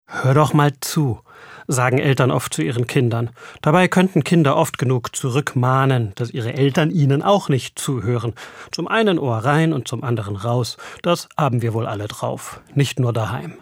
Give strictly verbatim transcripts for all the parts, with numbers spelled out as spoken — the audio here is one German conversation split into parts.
Hör doch mal zu, sagen Eltern oft zu ihren Kindern. Dabei könnten Kinder oft genug zurückmahnen, dass ihre Eltern ihnen auch nicht zuhören. Zum einen Ohr rein und zum anderen raus. Das haben wir wohl alle drauf, nicht nur daheim.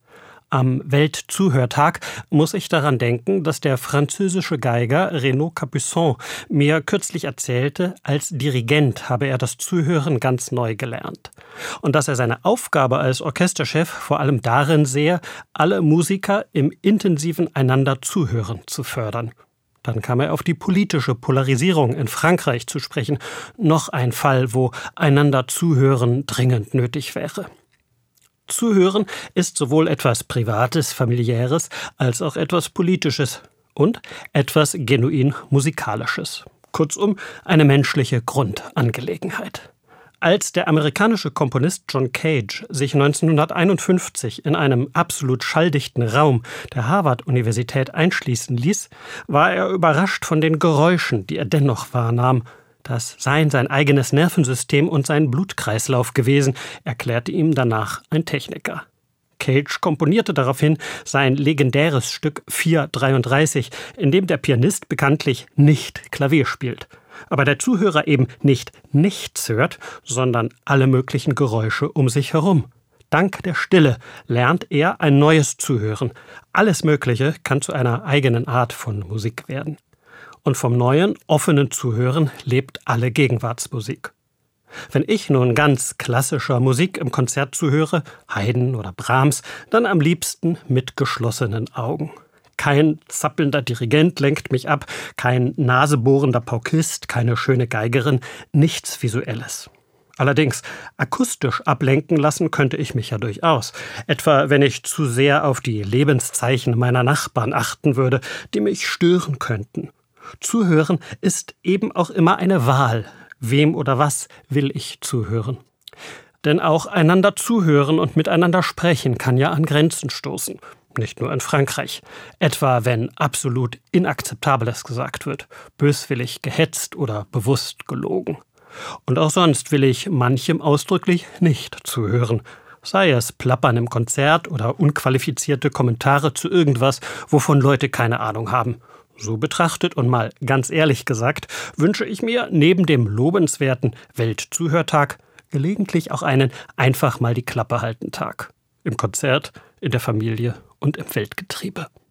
Am Weltzuhörtag muss ich daran denken, dass der französische Geiger Renaud Capuçon mir kürzlich erzählte, als Dirigent habe er das Zuhören ganz neu gelernt. Und dass er seine Aufgabe als Orchesterchef vor allem darin sehe, alle Musiker im intensiven einander Zuhören zu fördern. Dann kam er auf die politische Polarisierung in Frankreich zu sprechen. Noch ein Fall, wo einander Zuhören dringend nötig wäre. Zuhören ist sowohl etwas Privates, Familiäres, als auch etwas Politisches und etwas genuin Musikalisches. Kurzum, eine menschliche Grundangelegenheit. Als der amerikanische Komponist John Cage sich neunzehnhunderteinundfünfzig in einem absolut schalldichten Raum der Harvard-Universität einschließen ließ, war er überrascht von den Geräuschen, die er dennoch wahrnahm. Das seien sein eigenes Nervensystem und sein Blutkreislauf gewesen, erklärte ihm danach ein Techniker. Cage komponierte daraufhin sein legendäres Stück vier dreiunddreißig, in dem der Pianist bekanntlich nicht Klavier spielt. Aber der Zuhörer eben nicht nichts hört, sondern alle möglichen Geräusche um sich herum. Dank der Stille lernt er ein neues Zuhören. Alles Mögliche kann zu einer eigenen Art von Musik werden. Und vom neuen, offenen Zuhören lebt alle Gegenwartsmusik. Wenn ich nun ganz klassischer Musik im Konzert zuhöre, Haydn oder Brahms, dann am liebsten mit geschlossenen Augen. Kein zappelnder Dirigent lenkt mich ab, kein nasebohrender Paukist, keine schöne Geigerin, nichts Visuelles. Allerdings, akustisch ablenken lassen könnte ich mich ja durchaus. Etwa, wenn ich zu sehr auf die Lebenszeichen meiner Nachbarn achten würde, die mich stören könnten. Zuhören ist eben auch immer eine Wahl. Wem oder was will ich zuhören? Denn auch einander zuhören und miteinander sprechen kann ja an Grenzen stoßen. Nicht nur in Frankreich. Etwa, wenn absolut Inakzeptables gesagt wird, böswillig gehetzt oder bewusst gelogen. Und auch sonst will ich manchem ausdrücklich nicht zuhören. Sei es Plappern im Konzert oder unqualifizierte Kommentare zu irgendwas, wovon Leute keine Ahnung haben. So betrachtet und mal ganz ehrlich gesagt, wünsche ich mir neben dem lobenswerten Weltzuhörtag gelegentlich auch einen einfach mal die Klappe halten Tag. Im Konzert, in der Familie und im Weltgetriebe.